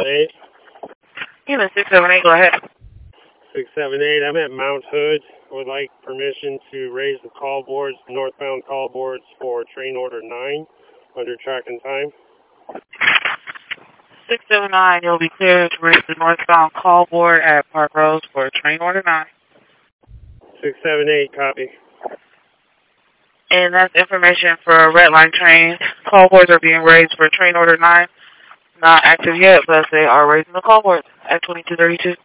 678. Unit 678, go ahead. 678, I'm at Mount Hood. Would like permission to raise the call boards, northbound call boards for train order 9 under track and time. 679, you'll be cleared to raise the northbound call board at Park Rose for train order 9. 678, copy. And that's information for a red line train. Call boards are being raised for train order 9. Not active yet, but they are raising the call boards at 2232.